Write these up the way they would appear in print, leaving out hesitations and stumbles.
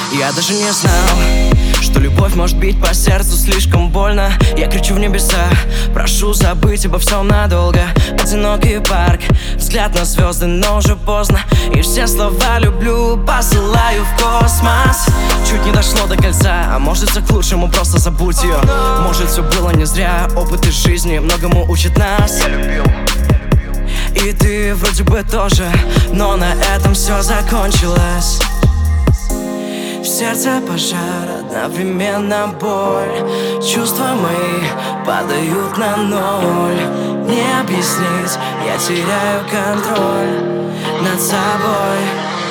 Я даже не знал, что любовь может бить по сердцу слишком больно. Я кричу в небеса, прошу забыть обо всем надолго. Одинокий парк, взгляд на звезды, но уже поздно. И все слова «люблю» посылаю в космос. Чуть не дошло до кольца, а может все к лучшему, просто забудь ее. Может все было не зря, опыт из жизни многому учит нас. Я любил. И ты вроде бы тоже, но на этом все закончилось. В сердце пожар, одновременно боль. Чувства мои падают на ноль. Не объяснить, я теряю контроль над собой.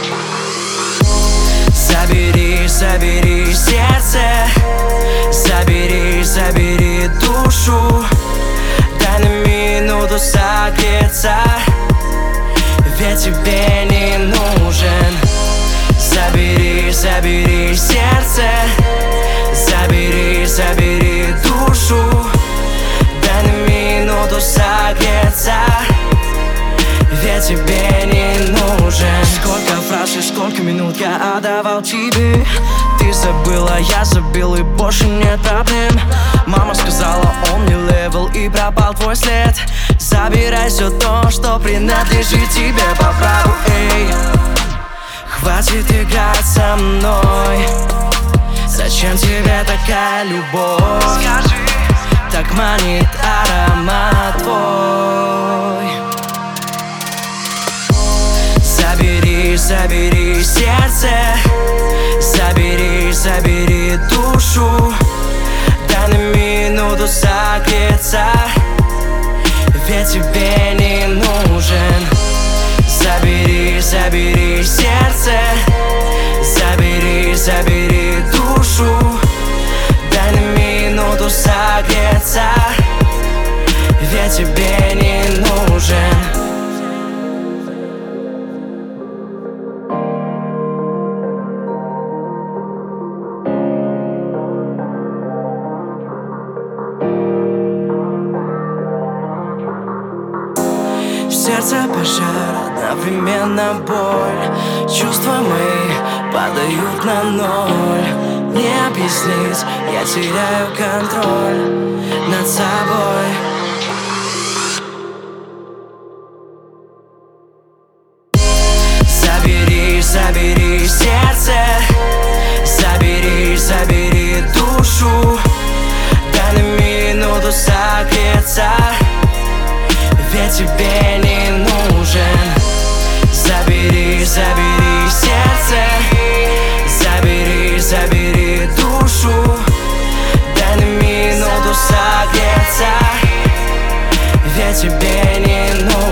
Забери, забери сердце, забери, забери душу. Дай на минуту согреться, ведь тебе не нужен. Забери, забери сердце, забери, забери душу. Дай на минуту согреться, ведь тебе не нужен. Сколько фраз и сколько минут я отдавал тебе. Ты забыла, я забил, и больше нет проблем. Мама сказала, он не левел, и пропал твой след. Забирай все то, что принадлежит тебе по праву, эй. Хватит играть со мной. Зачем тебе такая любовь? Скажи. Так манит аромат твой. Забери, забери сердце, забери, забери душу. Дай на минуту согреться, ведь тебе не нужен. Забери, забери сердце, забери, забери душу. Дай на минуту согреться, ведь тебе не нужен. В сердце пожар, одновременно боль. Чувства мои падают на ноль. Не объяснить, я теряю контроль над собой. Забери, забери сердце, забери, забери душу. Дай на минуту согреться, ведь тебе не нужен. Забери, забери сердце, забери, забери душу. Дай на минуту согреться, ведь тебе не нужен.